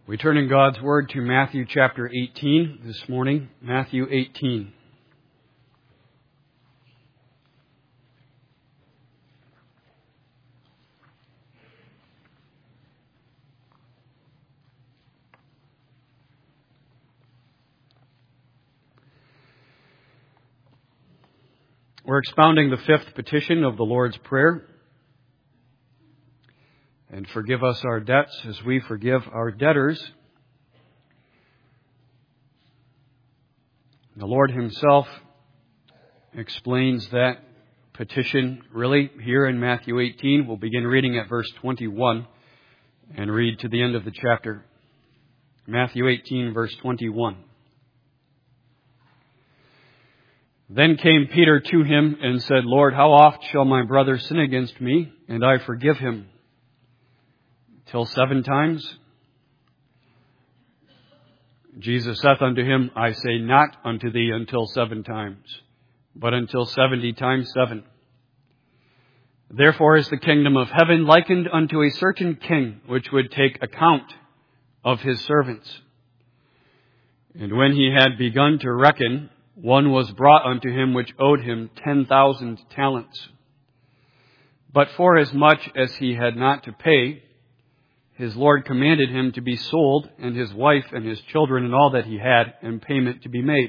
We turn in God's Word to Matthew chapter 18 this morning. Matthew 18. We're expounding the fifth petition of the Lord's Prayer. And forgive us our debts as we forgive our debtors. The Lord Himself explains that petition really here in Matthew 18. We'll begin reading at verse 21 and read to the end of the chapter. Matthew 18, verse 21. Then came Peter to him and said, Lord, how oft shall my brother sin against me, and I forgive him? Till 7 times? Jesus saith unto him, I say not unto thee until 7 times, but until 70 times 7. Therefore is the kingdom of heaven likened unto a certain king, which would take account of his servants. And when he had begun to reckon, one was brought unto him which owed him 10,000 talents. But forasmuch as he had not to pay, his Lord commanded him to be sold, and his wife and his children and all that he had, and payment to be made.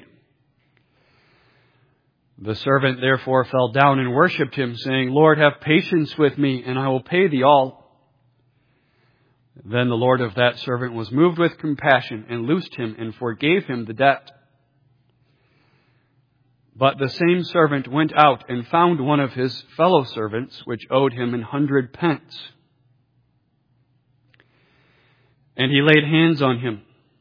The servant therefore fell down and worshipped him, saying, Lord, have patience with me, and I will pay thee all. Then the Lord of that servant was moved with compassion, and loosed him, and forgave him the debt. But the same servant went out, and found one of his fellow servants, which owed him 100 pence. And he laid hands on him,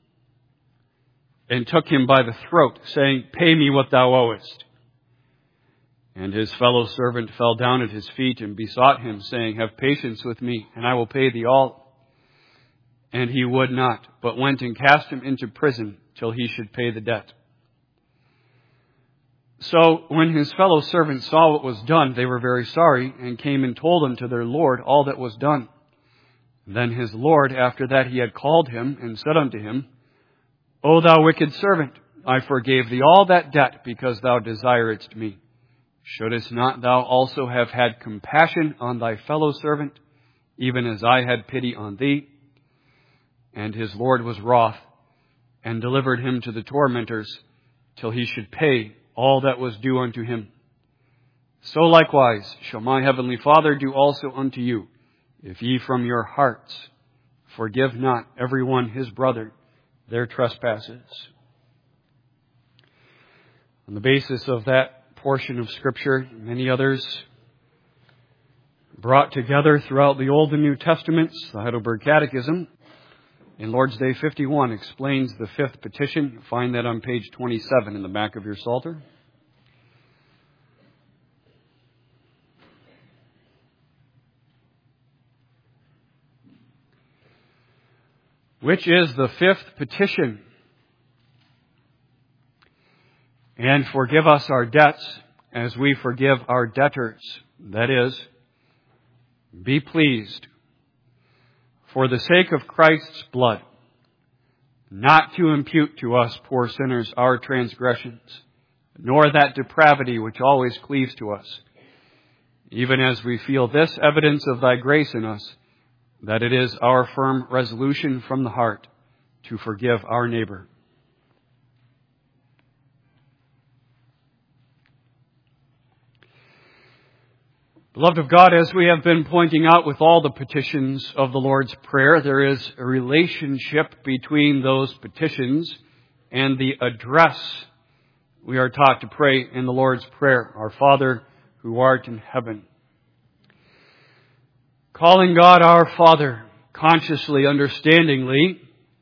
and took him by the throat, saying, Pay me what thou owest. And his fellow servant fell down at his feet, and besought him, saying, Have patience with me, and I will pay thee all. And he would not, but went and cast him into prison, till he should pay the debt. So when his fellow servants saw what was done, they were very sorry, and came and told unto their Lord all that was done. Then his Lord, after that he had called him, and said unto him, O thou wicked servant, I forgave thee all that debt, because thou desiredst me. Shouldest not thou also have had compassion on thy fellow servant, even as I had pity on thee? And his Lord was wroth, and delivered him to the tormentors, till he should pay all that was due unto him. So likewise shall my heavenly Father do also unto you, if ye from your hearts forgive not every one his brother their trespasses. On the basis of that portion of Scripture, many others brought together throughout the Old and New Testaments, the Heidelberg Catechism, in Lord's Day 51, explains the fifth petition. You'll find that on page 27 in the back of your Psalter. Which is the fifth petition? And forgive us our debts as we forgive our debtors. That is, be pleased, for the sake of Christ's blood, not to impute to us poor sinners our transgressions, nor that depravity which always cleaves to us, even as we feel this evidence of thy grace in us, that it is our firm resolution from the heart to forgive our neighbor. Beloved of God, as we have been pointing out with all the petitions of the Lord's Prayer, there is a relationship between those petitions and the address we are taught to pray in the Lord's Prayer, Our Father who art in heaven. Calling God our Father consciously, understandingly,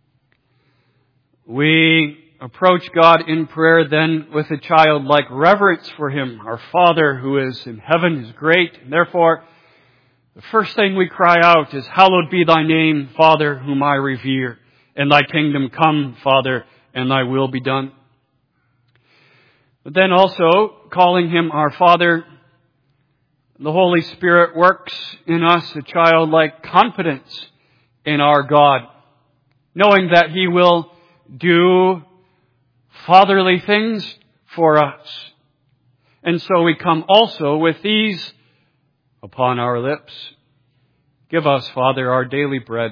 we approach God in prayer then with a childlike reverence for Him. Our Father who is in heaven is great. And therefore, the first thing we cry out is, Hallowed be thy name, Father, whom I revere. And thy kingdom come, Father, and thy will be done. But then also, calling Him our Father, the Holy Spirit works in us a childlike confidence in our God. knowing that He will do fatherly things for us. And so we come also with these upon our lips. Give us, Father, our daily bread.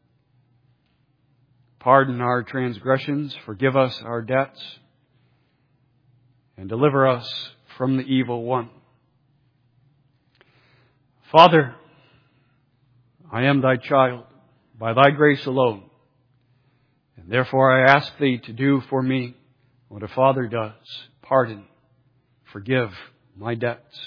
Pardon our transgressions, forgive us our debts, and deliver us from the evil one. Father, I am Thy child, by Thy grace alone, and therefore I ask Thee to do for me what a father does, pardon, forgive my debts.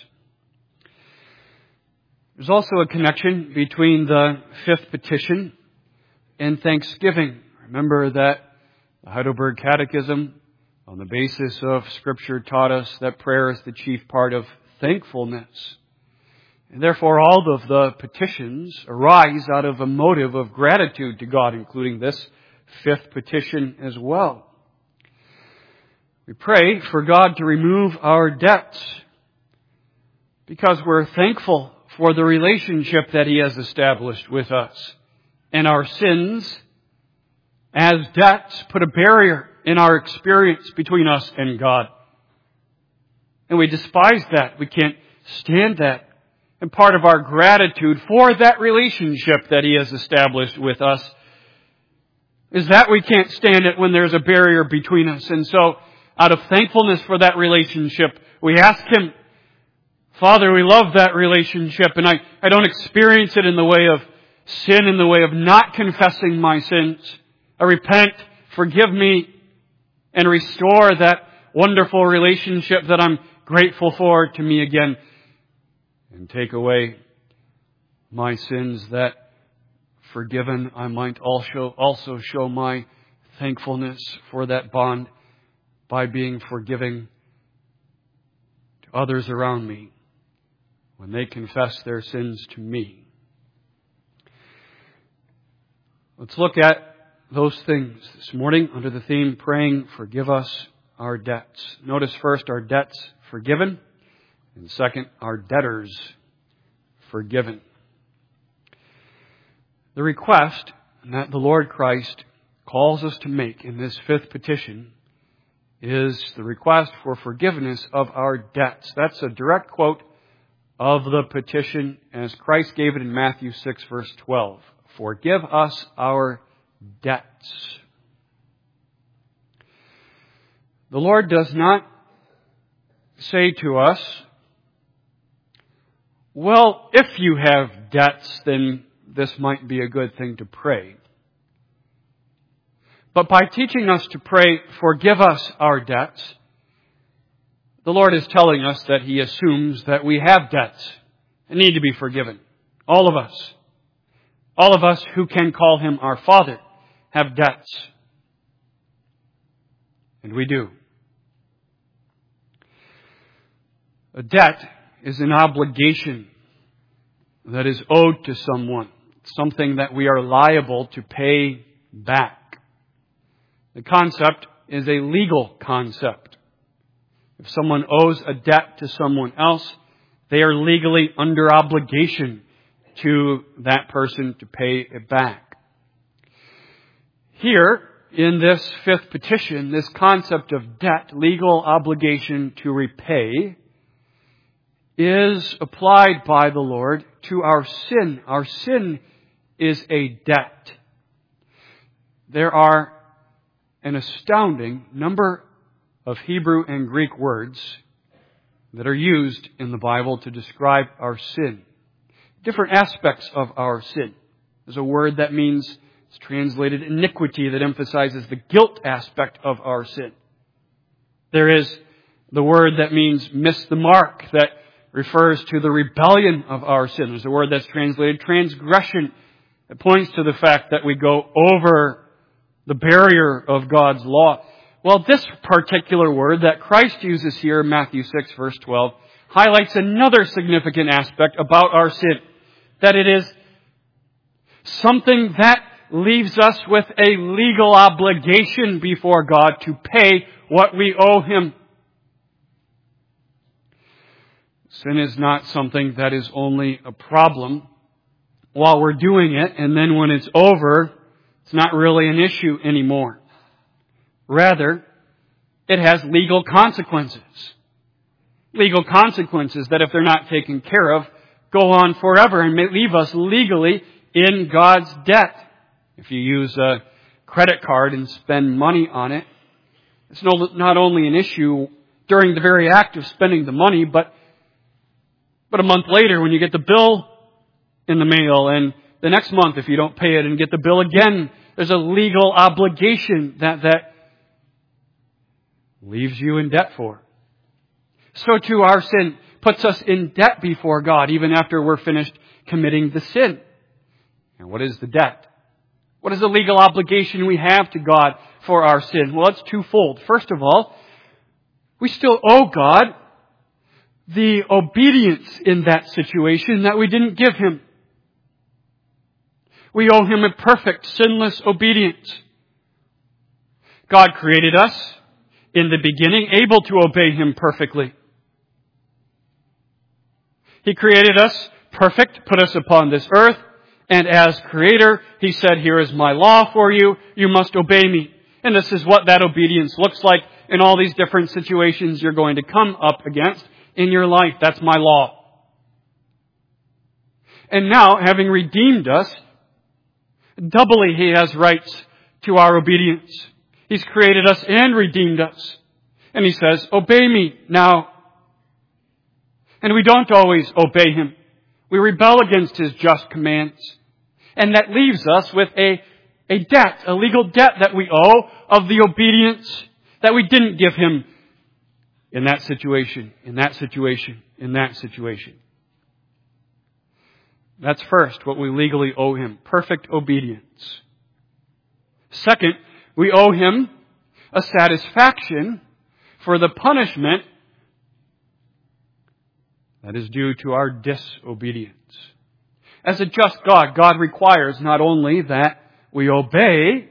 There's also a connection between the fifth petition and thanksgiving. Remember that the Heidelberg Catechism, on the basis of Scripture, taught us that prayer is the chief part of thankfulness. And therefore all of the petitions arise out of a motive of gratitude to God, including this fifth petition as well. We pray for God to remove our debts because we're thankful for the relationship that He has established with us. And our sins, as debts, put a barrier in our experience between us and God. And we despise that. We can't stand that. And part of our gratitude for that relationship that He has established with us is that we can't stand it when there's a barrier between us. And so, out of thankfulness for that relationship, we ask Him, Father, we love that relationship, and I don't experience it in the way of sin, in the way of not confessing my sins. I repent, forgive me, and restore that wonderful relationship that I'm grateful for to me again. And take away my sins, that forgiven I might also show my thankfulness for that bond by being forgiving to others around me when they confess their sins to me. Let's look at those things this morning under the theme, praying, forgive us our debts. Notice first, our debts forgiven, and second, our debtors forgiven. The request that the Lord Christ calls us to make in this fifth petition is the request for forgiveness of our debts. That's a direct quote of the petition as Christ gave it in Matthew 6, verse 12. Forgive us our debts. The Lord does not say to us, well, if you have debts, then this might be a good thing to pray. But by teaching us to pray, forgive us our debts, the Lord is telling us that He assumes that we have debts and need to be forgiven. All of us. All of us who can call Him our Father have debts. And we do. A debt is an obligation that is owed to someone. Something that we are liable to pay back. The concept is a legal concept. If someone owes a debt to someone else, they are legally under obligation to that person to pay it back. Here, in this fifth petition, this concept of debt, legal obligation to repay, is applied by the Lord to our sin. Our sin is a debt. There are an astounding number of Hebrew and Greek words that are used in the Bible to describe our sin. Different aspects of our sin. There's a word that means, it's translated iniquity, that emphasizes the guilt aspect of our sin. There is the word that means miss the mark, that refers to the rebellion of our sin. There's a word that's translated transgression. It points to the fact that we go over the barrier of God's law. Well, this particular word that Christ uses here in Matthew 6, verse 12, highlights another significant aspect about our sin. That it is something that leaves us with a legal obligation before God to pay what we owe Him. Sin is not something that is only a problem while we're doing it, and then when it's over, It's not really an issue anymore. Rather, it has legal consequences. Legal consequences that, if they're not taken care of, go on forever and may leave us legally in God's debt. If you use a credit card and spend money on it, it's not only an issue during the very act of spending the money, but a month later when you get the bill in the mail, and the next month if you don't pay it and get the bill again, there's a legal obligation that leaves you in debt for. So too our sin puts us in debt before God even after we're finished committing the sin. And what is the debt? What is the legal obligation we have to God for our sin? Well, it's twofold. First of all, we still owe God the obedience in that situation that we didn't give Him. We owe Him a perfect, sinless obedience. God created us in the beginning, able to obey Him perfectly. He created us perfect, put us upon this earth, and as Creator, He said, "Here is my law for you, you must obey me." And this is what that obedience looks like in all these different situations you're going to come up against in your life. That's my law. And now, having redeemed us, doubly He has rights to our obedience. He's created us and redeemed us. And He says, "Obey me now." And we don't always obey Him. We rebel against His just commands. And that leaves us with a debt, a legal debt that we owe of the obedience that we didn't give Him in that situation, in that situation, in that situation. That's first, what we legally owe Him, perfect obedience. Second, we owe Him a satisfaction for the punishment that is due to our disobedience. As a just God, God requires not only that we obey,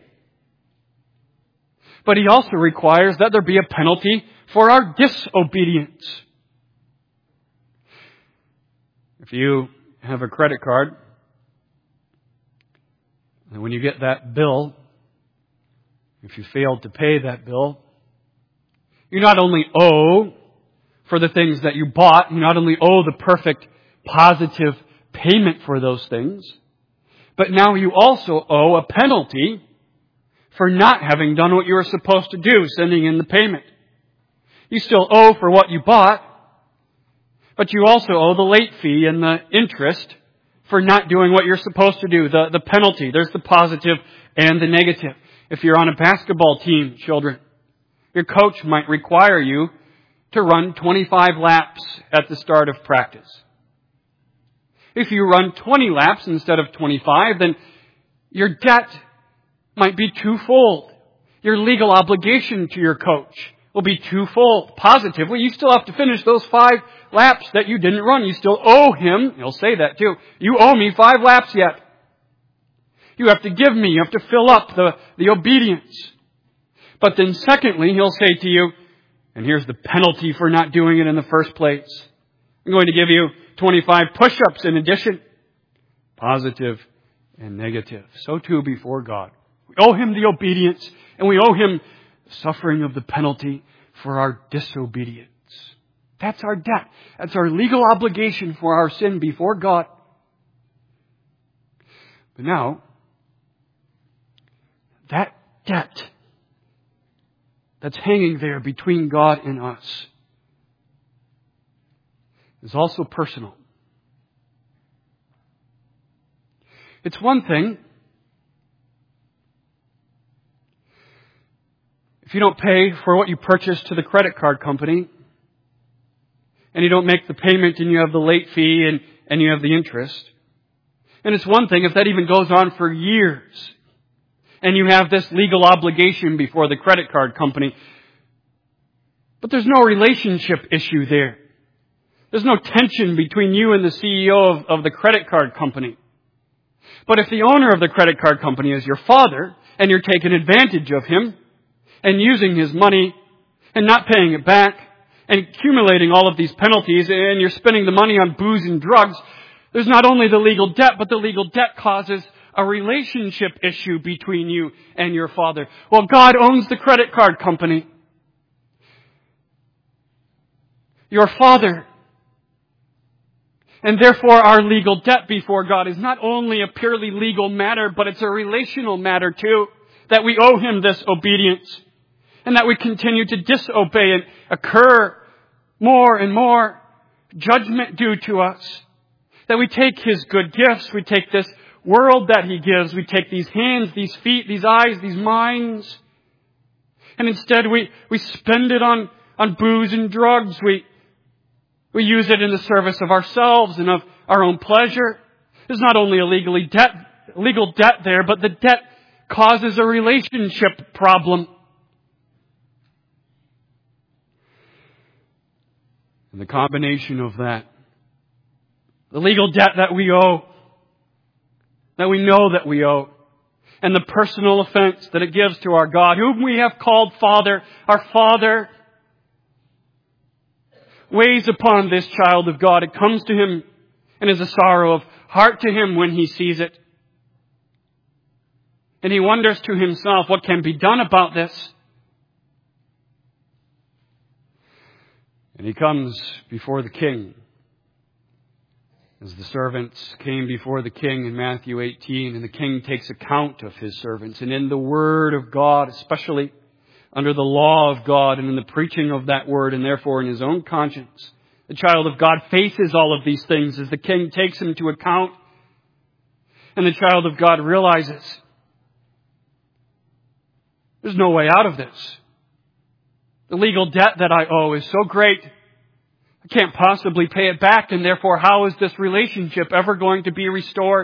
but He also requires that there be a penalty for our disobedience. If you have a credit card, and when you get that bill, if you failed to pay that bill, you not only owe for the things that you bought, you not only owe the perfect, positive payment for those things, but now you also owe a penalty for not having done what you were supposed to do, sending in the payment. You still owe for what you bought, but you also owe the late fee and the interest for not doing what you're supposed to do, the penalty. There's the positive and the negative. If you're on a basketball team, children, your coach might require you to run 25 laps at the start of practice. If you run 20 laps instead of 25, then your debt might be twofold. Your legal obligation to your coach will be twofold. Positively, you still have to finish those 5 laps that you didn't run. You still owe him. He'll say that too. You owe me 5 laps yet. You have to give me. You have to fill up the obedience. But then secondly, he'll say to you, and here's the penalty for not doing it in the first place. I'm going to give you 25 push-ups in addition. Positive and negative. So too before God. We owe Him the obedience, and we owe Him the suffering of the penalty for our disobedience. That's our debt. That's our legal obligation for our sin before God. But now, that debt that's hanging there between God and us is also personal. It's one thing if you don't pay for what you purchased to the credit card company, and you don't make the payment and you have the late fee and you have the interest. And it's one thing if that even goes on for years and you have this legal obligation before the credit card company. But there's no relationship issue there. There's no tension between you and the CEO of the credit card company. But if the owner of the credit card company is your father and you're taking advantage of him and using his money and not paying it back and accumulating all of these penalties and you're spending the money on booze and drugs, there's not only the legal debt, but the legal debt causes a relationship issue between you and your father. Well, God owns the credit card company. Your father. And therefore our legal debt before God is not only a purely legal matter, but it's a relational matter too. That we owe Him this obedience. And that we continue to disobey and occur more and more judgment due to us. That we take His good gifts, we take this world that He gives, we take these hands, these feet, these eyes, these minds, and instead we spend it on booze and drugs. We use it in the service of ourselves and of our own pleasure. There's not only a legal debt there, but the debt causes a relationship problem. And the combination of that, the legal debt that we owe, that we know that we owe, and the personal offense that it gives to our God, whom we have called Father, our Father, weighs upon this child of God. It comes to him and is a sorrow of heart to him when he sees it. And he wonders to himself, what can be done about this? And he comes before the king. As the servants came before the king in Matthew 18, and the king takes account of his servants. And in the Word of God, especially under the law of God and in the preaching of that Word, and therefore in his own conscience, the child of God faces all of these things as the king takes him to account. And the child of God realizes, there's no way out of this. The legal debt that I owe is so great, I can't possibly pay it back, and therefore how is this relationship ever going to be restored?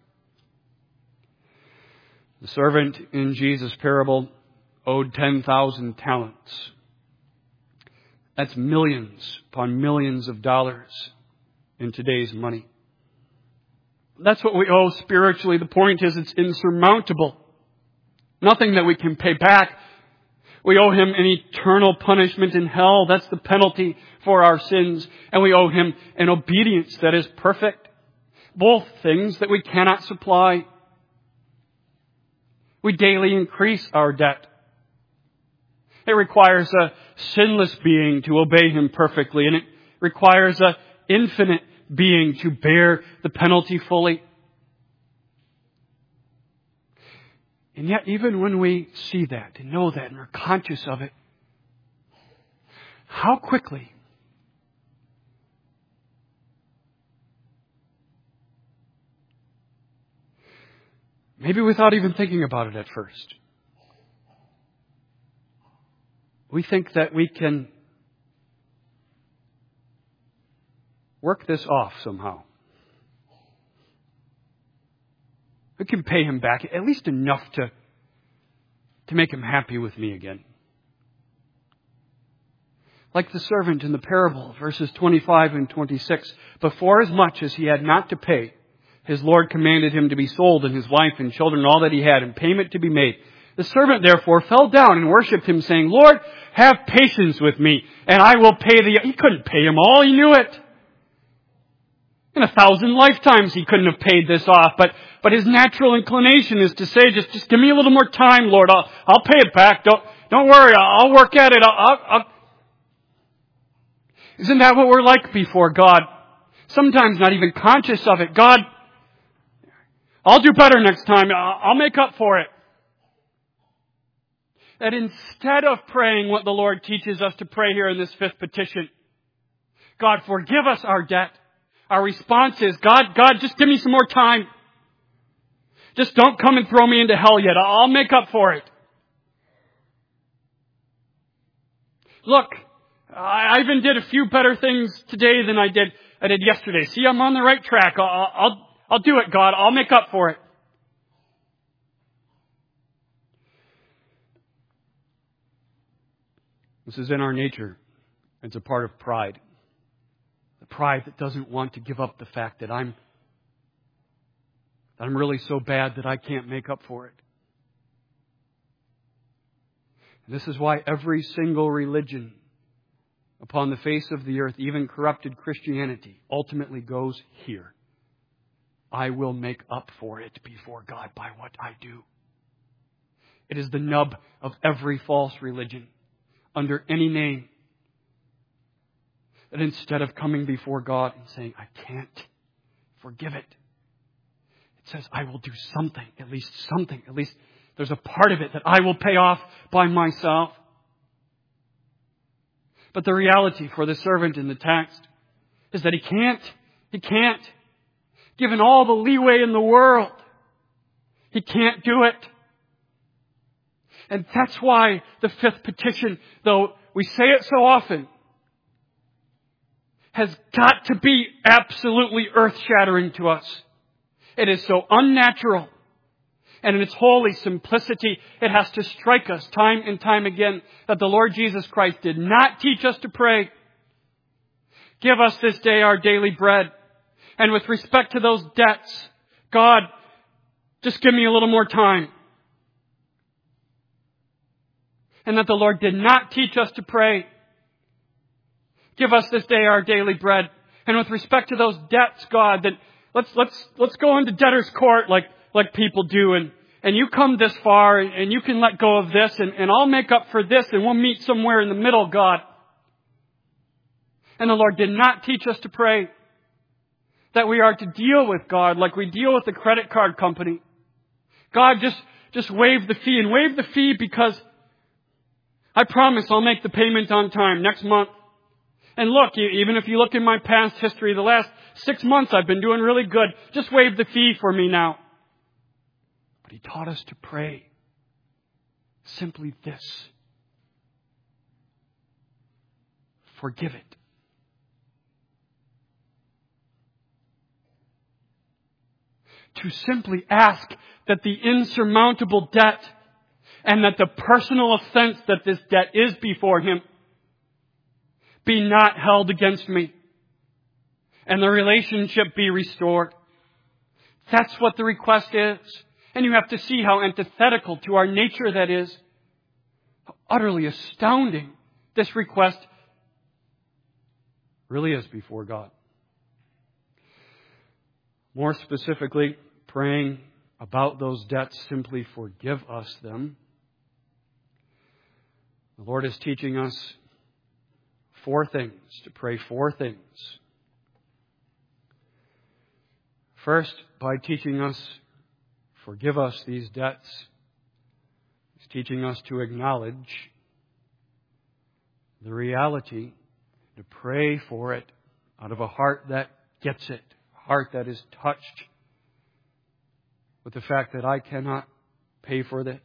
The servant in Jesus' parable owed 10,000 talents. That's millions upon millions of dollars in today's money. That's what we owe spiritually. The point is, it's insurmountable. Nothing that we can pay back. We owe Him an eternal punishment in hell. That's the penalty for our sins. And we owe Him an obedience that is perfect. Both things that we cannot supply. We daily increase our debt. It requires a sinless being to obey Him perfectly. And it requires an infinite being to bear the penalty fully. And yet, even when we see that and know that and are conscious of it, how quickly maybe without even thinking about it at first, we think that we can work this off somehow. We can pay him back, at least enough to make him happy with me again. Like the servant in the parable, verses 25 and 26. Before as much as he had not to pay, his Lord commanded him to be sold, and his wife and children and all that he had, and payment to be made. The servant therefore fell down and worshipped him, saying, Lord, have patience with me, and I will pay thee. He couldn't pay him all, he knew it. In 1,000 lifetimes he couldn't have paid this off, but his natural inclination is to say, just give me a little more time, Lord. I'll pay it back. Don't worry. I'll work at it. Isn't that what we're like before God? Sometimes not even conscious of it. God, I'll do better next time. I'll make up for it. That instead of praying what the Lord teaches us to pray here in this fifth petition, God, forgive us our debt. Our response is, God, just give me some more time. Just don't come and throw me into hell yet. I'll make up for it. Look, I even did a few better things today than I did yesterday. See, I'm on the right track. I'll do it, God. I'll make up for it. This is in our nature. It's a part of pride. The pride that doesn't want to give up the fact that I'm really so bad that I can't make up for it. And this is why every single religion upon the face of the earth, even corrupted Christianity, ultimately goes here. I will make up for it before God by what I do. It is the nub of every false religion, under any name, that instead of coming before God and saying, I can't forgive it, it says, I will do something, at least there's a part of it that I will pay off by myself. But the reality for the servant in the text is that he can't. Given all the leeway in the world, he can't do it. And that's why the fifth petition, though we say it so often, has got to be absolutely earth-shattering to us. It is so unnatural. And in its holy simplicity, it has to strike us time and time again that the Lord Jesus Christ did not teach us to pray, give us this day our daily bread. And with respect to those debts, God, just give me a little more time. And that the Lord did not teach us to pray, give us this day our daily bread. And with respect to those debts, God, that let's go into debtor's court like people do, and you come this far, and you can let go of this, and I'll make up for this, and we'll meet somewhere in the middle, God. And the Lord did not teach us to pray that we are to deal with God like we deal with the credit card company. God, just waive the fee, and waive the fee because I promise I'll make the payment on time next month. And look, even if you look in my past history, the last 6 months I've been doing really good. Just waive the fee for me now. But He taught us to pray simply this: forgive it. To simply ask that the insurmountable debt and that the personal offense that this debt is before Him be not held against me, and the relationship be restored. That's what the request is. And you have to see how antithetical to our nature that is. How utterly astounding this request really is before God. More specifically, praying about those debts, simply forgive us them. The Lord is teaching us 4 things, to pray 4 things. First, by teaching us, forgive us these debts. He's teaching us to acknowledge the reality, to pray for it out of a heart that gets it, a heart that is touched with the fact that I cannot pay for this.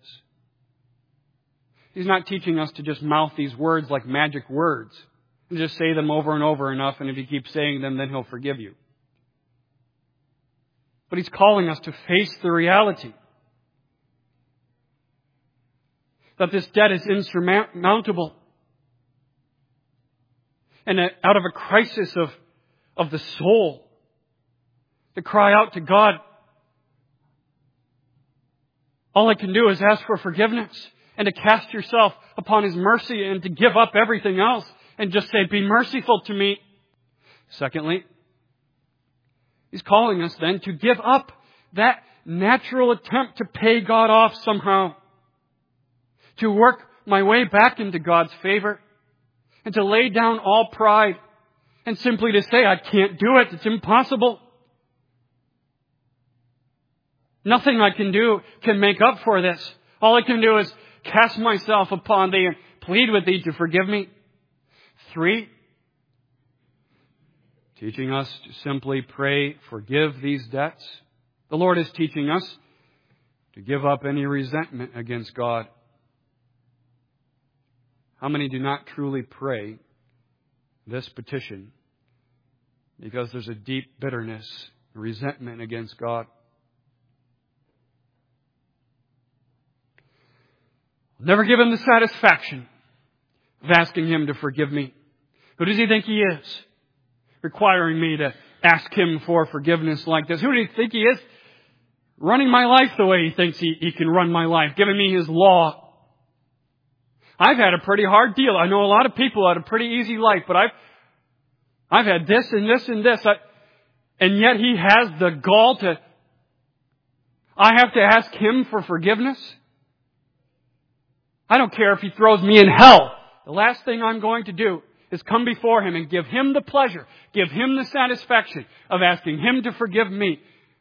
He's not teaching us to just mouth these words like magic words and just say them over and over enough, and if you keep saying them, then He'll forgive you. But He's calling us to face the reality that this debt is insurmountable. And out of a crisis of the soul, to cry out to God, all I can do is ask for forgiveness and to cast yourself upon His mercy and to give up everything else and just say, be merciful to me. Secondly, He's calling us then to give up that natural attempt to pay God off somehow, to work my way back into God's favor, and to lay down all pride and simply to say, I can't do it, it's impossible. Nothing I can do can make up for this. All I can do is cast myself upon Thee and plead with Thee to forgive me. 3, teaching us to simply pray, forgive these debts. The Lord is teaching us to give up any resentment against God. How many do not truly pray this petition because there's a deep bitterness, resentment against God? I'll never give Him the satisfaction of asking Him to forgive me. Who does He think He is, requiring me to ask Him for forgiveness like this? Who do you think He is, running my life the way He thinks He can run my life, giving me His law? I've had a pretty hard deal. I know a lot of people had a pretty easy life, but I've had this and this and this. And yet He has the gall to, I have to ask Him for forgiveness? I don't care if He throws me in hell. The last thing I'm going to do is come before Him and give Him the pleasure, give Him the satisfaction of asking Him to forgive me.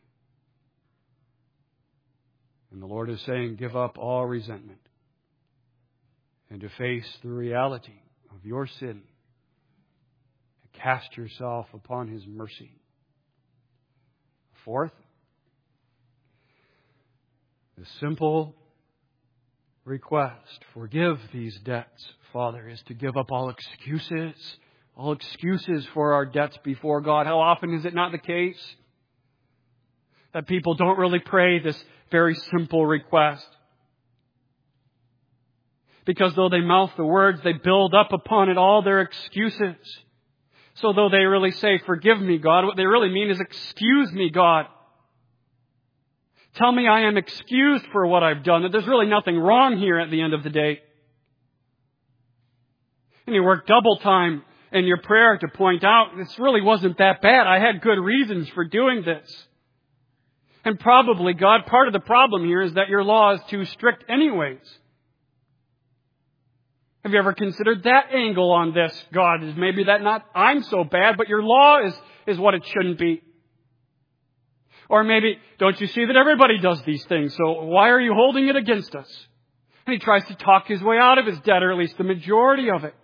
And the Lord is saying, give up all resentment and to face the reality of your sin. Cast yourself upon His mercy. Fourth, the simple request, forgive these debts, Father, is to give up all excuses for our debts before God. How often is it not the case that people don't really pray this very simple request? Because though they mouth the words, they build up upon it all their excuses. So though they really say, forgive me, God, what they really mean is, excuse me, God. Tell me I am excused for what I've done, that there's really nothing wrong here at the end of the day. And you work double time in your prayer to point out, this really wasn't that bad. I had good reasons for doing this. And probably, God, part of the problem here is that your law is too strict anyways. Have you ever considered that angle on this? God, is maybe that not I'm so bad, but your law is what it shouldn't be. Or maybe, don't you see that everybody does these things, so why are you holding it against us? And he tries to talk his way out of his debt, or at least the majority of it.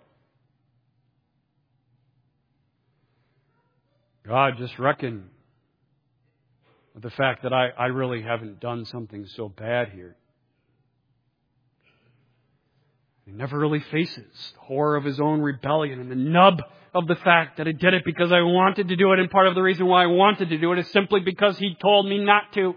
God, just reckon with the fact that I really haven't done something so bad here. He never really faces the horror of his own rebellion and the nub of the fact that I did it because I wanted to do it, and part of the reason why I wanted to do it is simply because He told me not to.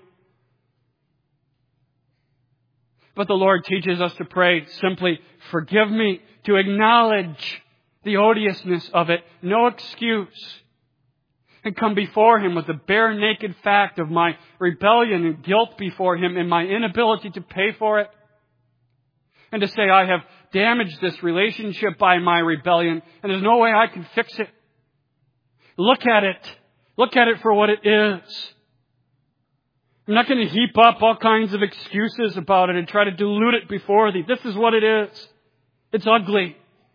But the Lord teaches us to pray simply, forgive me, to acknowledge the odiousness of it, no excuse, and come before Him with the bare naked fact of my rebellion and guilt before Him and my inability to pay for it. And to say, I have damaged this relationship by my rebellion, and there's no way I can fix it. Look at it. Look at it for what it is. I'm not going to heap up all kinds of excuses about it and try to dilute it before Thee. This is what it is. It's ugly.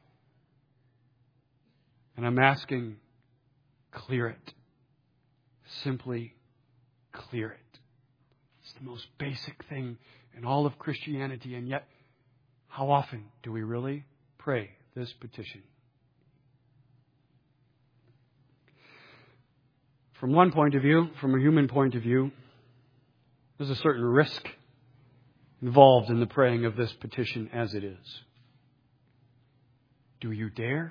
And I'm asking, clear it. Simply clear it. It's the most basic thing in all of Christianity, and yet, how often do we really pray this petition? From one point of view, from a human point of view, there's a certain risk involved in the praying of this petition as it is. Do you dare?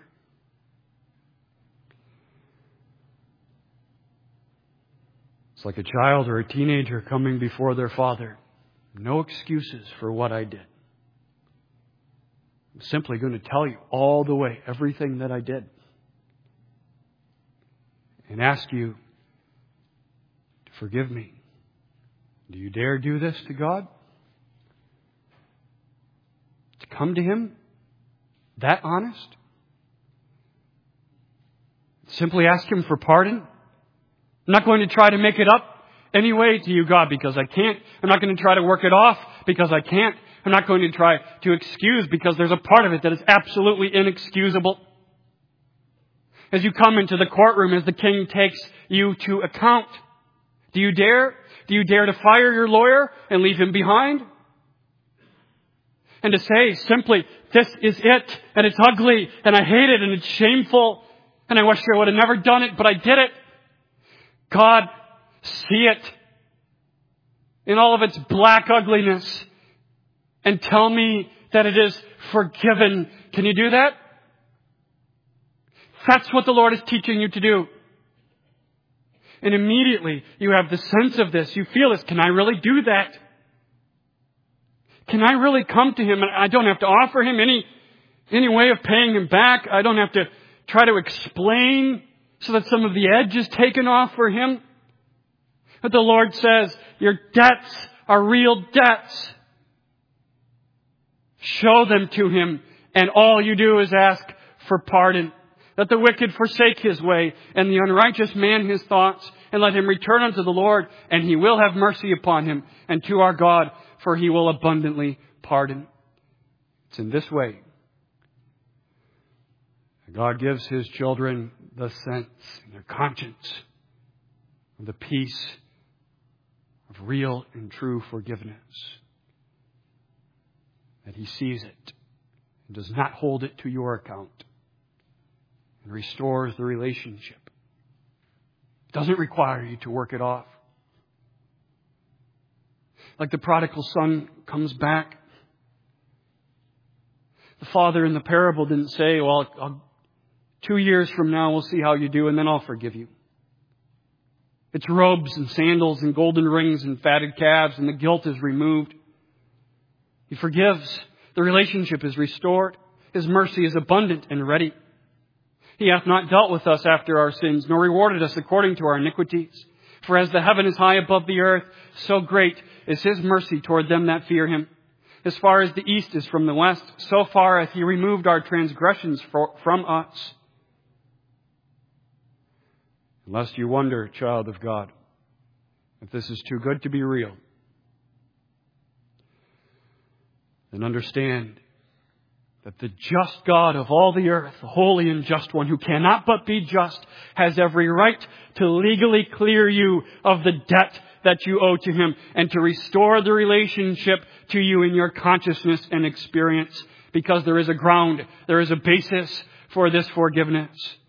It's like a child or a teenager coming before their father. No excuses for what I did. I'm simply going to tell you all the way, everything that I did. And ask you to forgive me. Do you dare do this to God? To come to Him that honest? Simply ask Him for pardon? I'm not going to try to make it up anyway to you, God, because I can't. I'm not going to try to work it off because I can't. I'm not going to try to excuse because there's a part of it that is absolutely inexcusable. As you come into the courtroom, as the king takes you to account, do you dare? Do you dare to fire your lawyer and leave him behind? And to say simply, this is it, and it's ugly, and I hate it, and it's shameful, and I wish I would have never done it, but I did it. God, see it in all of its black ugliness and tell me that it is forgiven. Can you do that? That's what the Lord is teaching you to do. And immediately you have the sense of this. You feel this. Can I really do that? Can I really come to Him? And I don't have to offer Him any way of paying Him back. I don't have to try to explain so that some of the edge is taken off for Him. But the Lord says, your debts are real debts. Show them to Him, and all you do is ask for pardon. Let the wicked forsake his way, and the unrighteous man his thoughts, and let him return unto the Lord, and He will have mercy upon him, and to our God, for He will abundantly pardon. It's in this way that God gives His children the sense in their conscience of the peace of real and true forgiveness. That He sees it and does not hold it to your account, and restores the relationship. It doesn't require you to work it off. Like the prodigal son comes back. The father in the parable didn't say, well, 2 years from now we'll see how you do and then I'll forgive you. It's robes and sandals and golden rings and fatted calves, and the guilt is removed. He forgives. The relationship is restored. His mercy is abundant and ready. He hath not dealt with us after our sins, nor rewarded us according to our iniquities. For as the heaven is high above the earth, so great is His mercy toward them that fear Him. As far as the east is from the west, so far hath He removed our transgressions from us. Lest you wonder, child of God, if this is too good to be real, then understand that the just God of all the earth, the holy and just one who cannot but be just, has every right to legally clear you of the debt that you owe to Him and to restore the relationship to you in your consciousness and experience, because there is a ground, there is a basis for this forgiveness.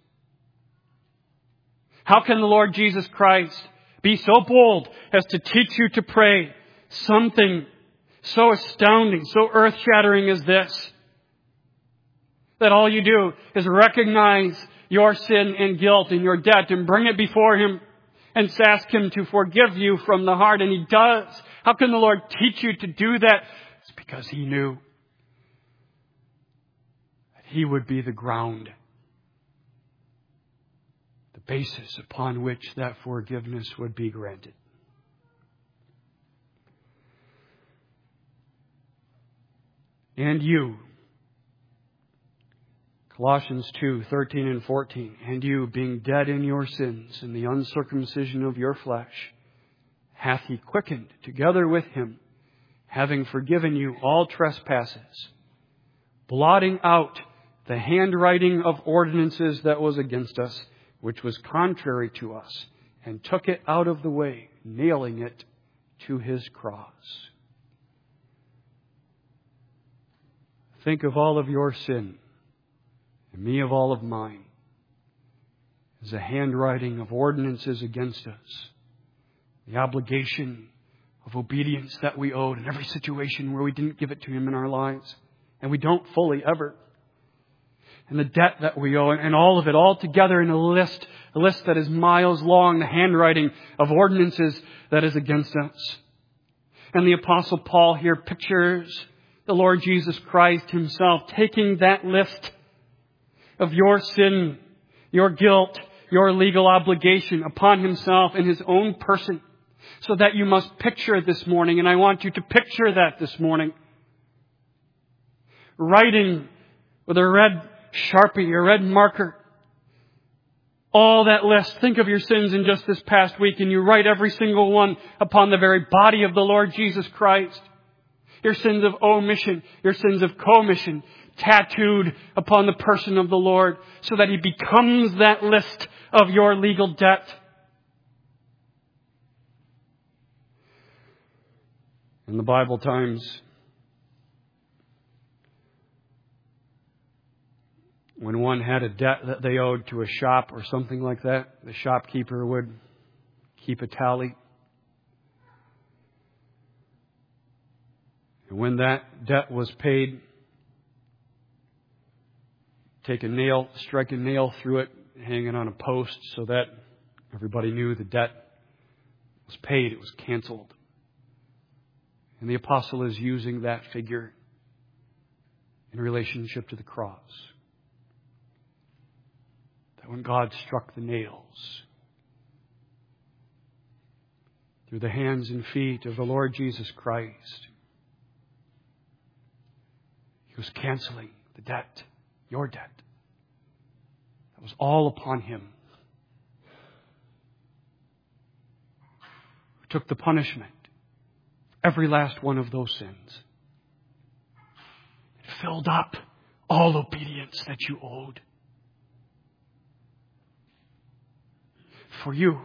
How can the Lord Jesus Christ be so bold as to teach you to pray something so astounding, so earth-shattering as this? That all you do is recognize your sin and guilt and your debt and bring it before Him and ask Him to forgive you from the heart. And He does. How can the Lord teach you to do that? It's because He knew that He would be the ground, the basis upon which that forgiveness would be granted. And you, Colossians 2:13 and 14, and you, being dead in your sins and the uncircumcision of your flesh, hath He quickened together with Him, having forgiven you all trespasses, blotting out the handwriting of ordinances that was against us, which was contrary to us, and took it out of the way, nailing it to His cross. Think of all of your sin, and me of all of mine, as a handwriting of ordinances against us. The obligation of obedience that we owed in every situation where we didn't give it to Him in our lives. And we don't fully ever. And the debt that we owe, and all of it all together in a list that is miles long, the handwriting of ordinances that is against us. And the Apostle Paul here pictures the Lord Jesus Christ Himself taking that list of your sin, your guilt, your legal obligation upon Himself in His own person, so that you must picture this morning, and I want you to picture that this morning, writing with a red Sharpie, a red marker, all that list. Think of your sins in just this past week, and you write every single one upon the very body of the Lord Jesus Christ. Your sins of omission, your sins of commission, tattooed upon the person of the Lord, so that He becomes that list of your legal debt. In the Bible times, when one had a debt that they owed to a shop or something like that, the shopkeeper would keep a tally. And when that debt was paid, take a nail, strike a nail through it, hang it on a post so that everybody knew the debt was paid, it was canceled. And the apostle is using that figure in relationship to the cross. That when God struck the nails through the hands and feet of the Lord Jesus Christ, He was canceling the debt, your debt, that was all upon Him. Who took the punishment for every last one of those sins. It filled up all obedience that you owed. For you.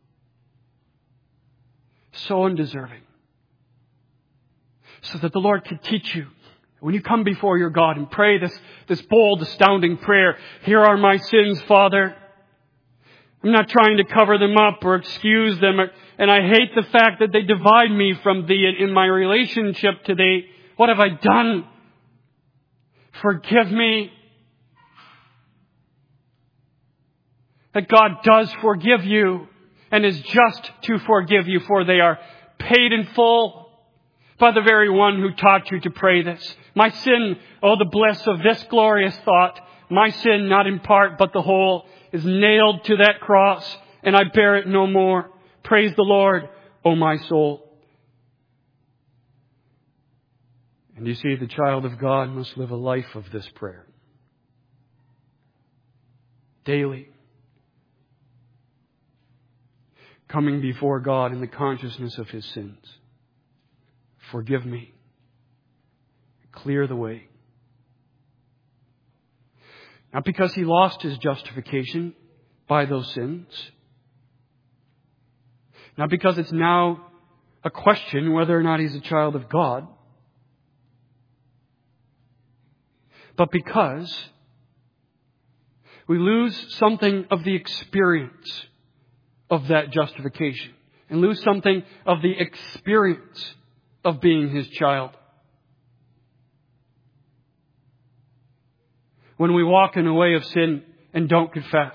So undeserving. So that the Lord could teach you. When you come before your God and pray this bold, astounding prayer, here are my sins, Father. I'm not trying to cover them up or excuse them. And I hate the fact that they divide me from Thee in my relationship to Thee. What have I done? Forgive me. That God does forgive you and is just to forgive you, for they are paid in full by the very one who taught you to pray this. My sin, oh the bliss of this glorious thought, my sin, not in part but the whole, is nailed to that cross, and I bear it no more. Praise the Lord, O my soul. And you see, the child of God must live a life of this prayer. Daily. Coming before God in the consciousness of his sins. Forgive me. Clear the way. Not because he lost his justification by those sins. Not because it's now a question whether or not he's a child of God. But because we lose something of the experience of that justification. And lose something of the experience of being his child. When we walk in a way of sin and don't confess.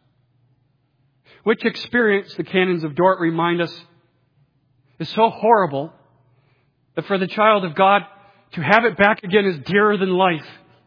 Which experience, the canons of Dort remind us, is so horrible that for the child of God to have it back again is dearer than life.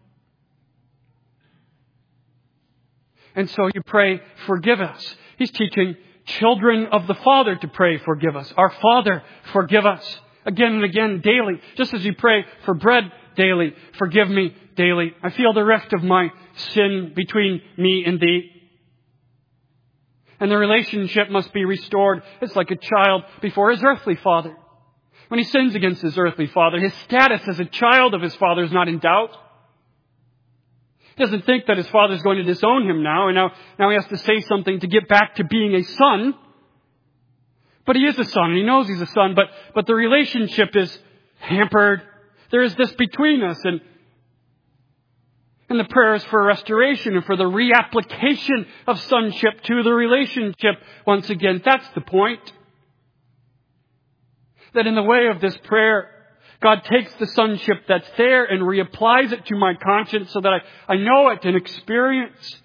And so you pray, forgive us. He's teaching children of the Father to pray, forgive us. Our Father, forgive us. Again and again, daily. Just as you pray for bread daily, forgive me daily. I feel the rift of my sin between me and Thee. And the relationship must be restored. It's like a child before his earthly father. When he sins against his earthly father, his status as a child of his father is not in doubt. He doesn't think that his father's going to disown him now, and now he has to say something to get back to being a son. But he is a son, and he knows he's a son, but the relationship is hampered. There is this between us, and the prayer is for restoration and for the reapplication of sonship to the relationship once again. That's the point. That in the way of this prayer, God takes the sonship that's there and reapplies it to my conscience so that I know it and experience.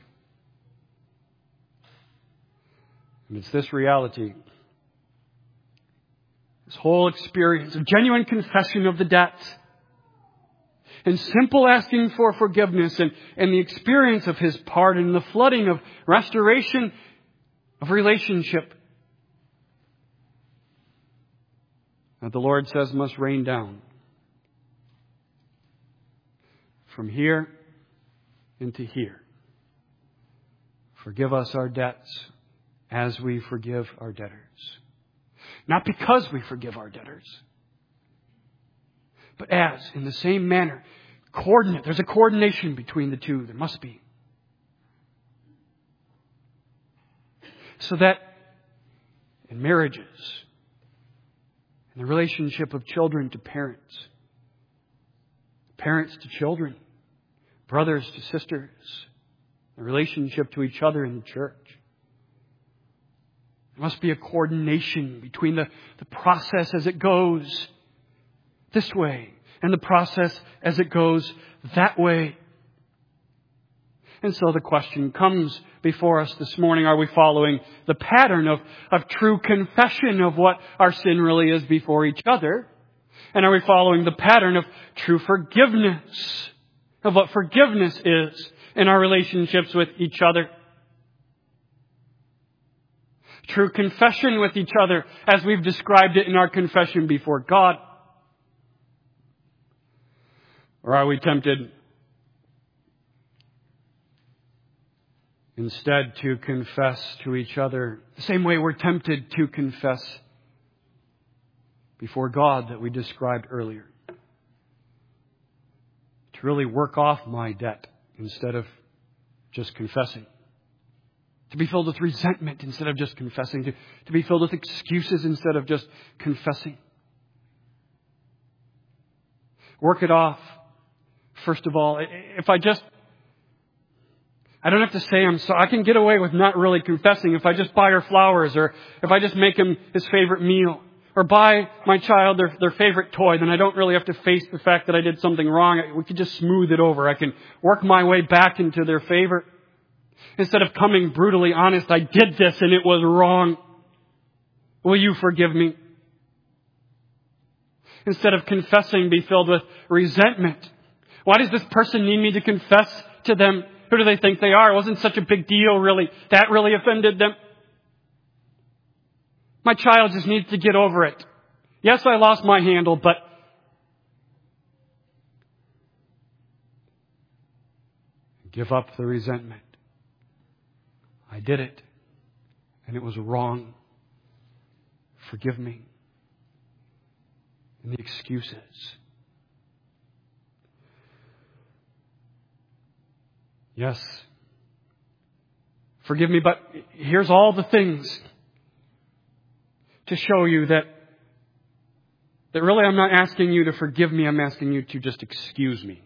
And it's this reality, this whole experience of genuine confession of the debts and simple asking for forgiveness and the experience of his pardon and the flooding of restoration of relationship that the Lord says must rain down from here into here. Forgive us our debts as we forgive our debtors. Not because we forgive our debtors, but as, in the same manner, there's a coordination between the two. There must be. So that in marriages, in the relationship of children to parents, parents to children, brothers to sisters, the relationship to each other in the church, there must be a coordination between the process as it goes this way and the process as it goes that way. And so the question comes before us this morning, are we following the pattern of true confession of what our sin really is before each other? And are we following the pattern of true forgiveness of what forgiveness is in our relationships with each other? True confession with each other as we've described it in our confession before God. Or are we tempted Instead, to confess to each other the same way we're tempted to confess before God that we described earlier. To really work off my debt instead of just confessing. To be filled with resentment instead of just confessing. To be filled with excuses instead of just confessing. Work it off. First of all, I don't have to say I'm sorry. I can get away with not really confessing if I just buy her flowers, or if I just make him his favorite meal, or buy my child their favorite toy. Then I don't really have to face the fact that I did something wrong. We could just smooth it over. I can work my way back into their favor. Instead of coming brutally honest, I did this and it was wrong. Will you forgive me? Instead of confessing, be filled with resentment. Why does this person need me to confess to them? Who do they think they are? It wasn't such a big deal, really. That really offended them. My child just needs to get over it. Yes, I lost my handle, but give up the resentment. I did it, and it was wrong. Forgive me. And the excuses. Yes. Forgive me, but here's all the things to show you that really I'm not asking you to forgive me. I'm asking you to just excuse me.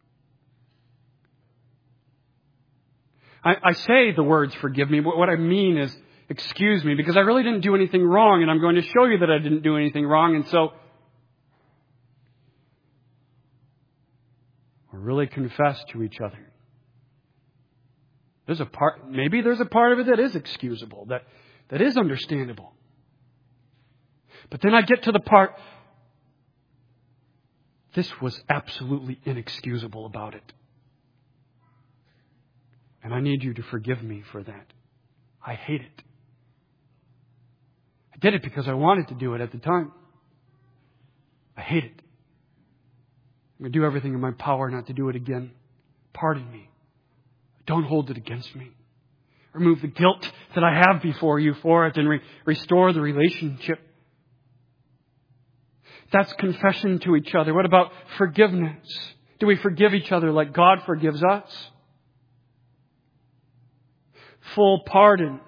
I say the words forgive me, but what I mean is excuse me, because I really didn't do anything wrong, and I'm going to show you that I didn't do anything wrong, and so we'll really confess to each other. Maybe there's a part of it that is excusable, that is understandable. But then I get to the part, this was absolutely inexcusable about it. And I need you to forgive me for that. I hate it. I did it because I wanted to do it at the time. I hate it. I'm going to do everything in my power not to do it again. Pardon me. Don't hold it against me. Remove the guilt that I have before you for it and restore the relationship. That's confession to each other. What about forgiveness? Do we forgive each other like God forgives us? Full pardon.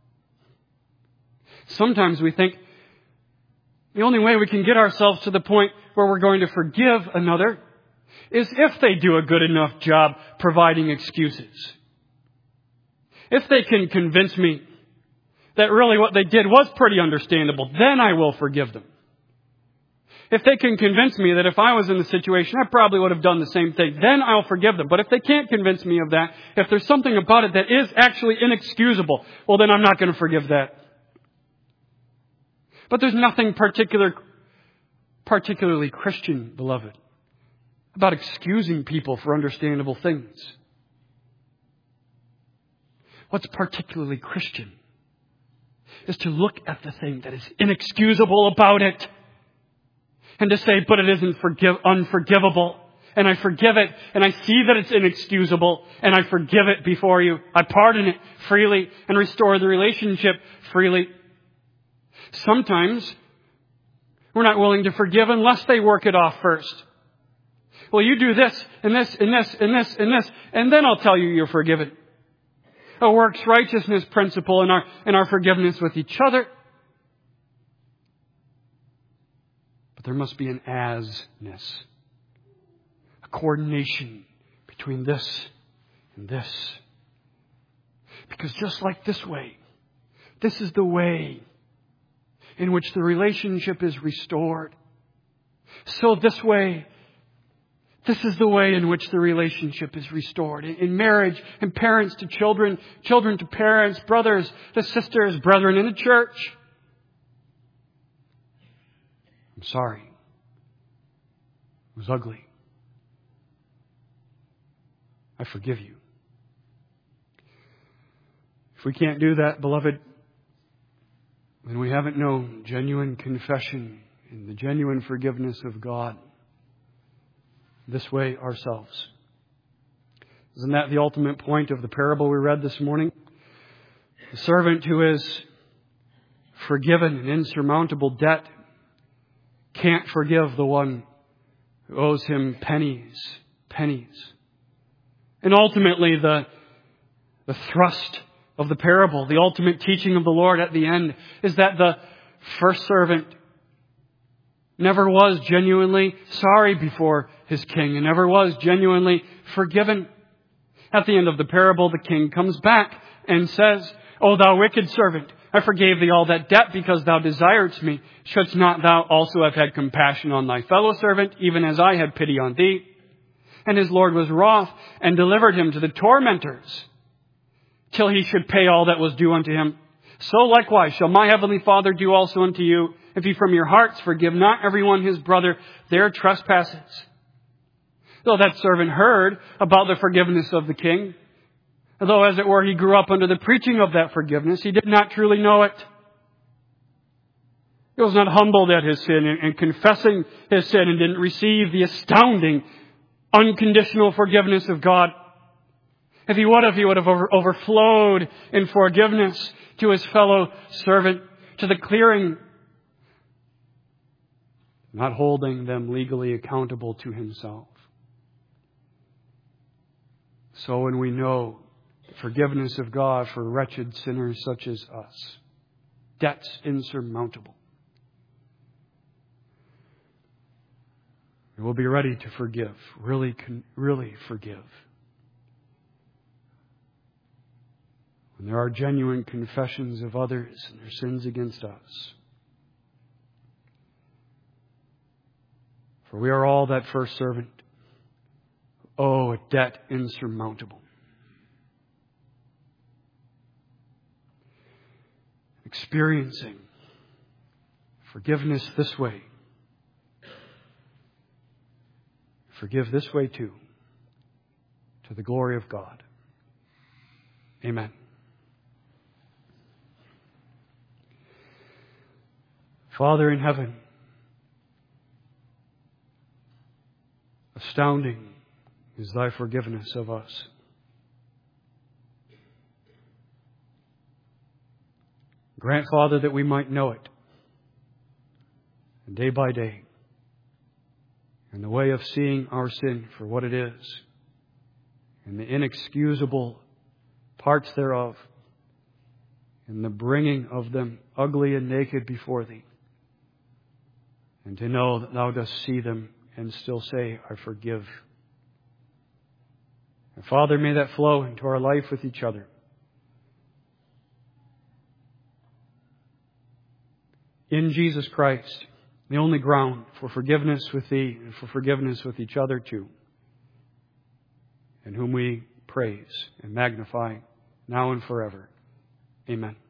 Sometimes we think the only way we can get ourselves to the point where we're going to forgive another is if they do a good enough job providing excuses. If they can convince me that really what they did was pretty understandable, then I will forgive them. If they can convince me that if I was in the situation, I probably would have done the same thing, then I'll forgive them. But if they can't convince me of that, if there's something about it that is actually inexcusable, well, then I'm not going to forgive that. But there's nothing particularly Christian, beloved, about excusing people for understandable things. What's particularly Christian is to look at the thing that is inexcusable about it and to say, but it isn't unforgivable. And I forgive it, and I see that it's inexcusable, and I forgive it before you. I pardon it freely and restore the relationship freely. Sometimes we're not willing to forgive unless they work it off first. Well, you do this, and this, and this, and this, and this, and then I'll tell you you're forgiven. A works righteousness principle in our forgiveness with each other. But there must be an asness. A coordination between this and this. Because just like this way, this is the way in which the relationship is restored. So this way, this is the way in which the relationship is restored. In marriage, and parents to children, children to parents, brothers to sisters, brethren in the church. I'm sorry. It was ugly. I forgive you. If we can't do that, beloved, then we haven't known genuine confession and the genuine forgiveness of God this way ourselves. Isn't that the ultimate point of the parable we read this morning? The servant who is forgiven an insurmountable debt can't forgive the one who owes him pennies. And ultimately, the thrust of the parable, the ultimate teaching of the Lord at the end, is that the first servant never was genuinely sorry before his king and never was genuinely forgiven. At the end of the parable, the king comes back and says, "O thou wicked servant, I forgave thee all that debt because thou desiredst me. Shouldst not thou also have had compassion on thy fellow servant, even as I had pity on thee?" And his Lord was wroth and delivered him to the tormentors till he should pay all that was due unto him. So likewise shall my heavenly Father do also unto you, if ye from your hearts forgive not everyone his brother their trespasses. Though that servant heard about the forgiveness of the king, though as it were he grew up under the preaching of that forgiveness, he did not truly know it. He was not humbled at his sin and confessing his sin and didn't receive the astounding unconditional forgiveness of God. If he would have overflowed in forgiveness to his fellow servant, to the clearing, not holding them legally accountable to himself. So when we know the forgiveness of God for wretched sinners such as us, debts insurmountable, we will be ready to forgive, really forgive. When there are genuine confessions of others and their sins against us. For we are all that first servant. Oh, a debt insurmountable. Experiencing forgiveness this way. Forgive this way too, to the glory of God. Amen. Father in heaven, astounding is thy forgiveness of us. Grant, Father, that we might know it day by day, in the way of seeing our sin for what it is, and the inexcusable parts thereof, and the bringing of them ugly and naked before thee, and to know that thou dost see them and still say, I forgive. And Father, may that flow into our life with each other. In Jesus Christ, the only ground for forgiveness with thee and for forgiveness with each other too, in whom we praise and magnify now and forever. Amen.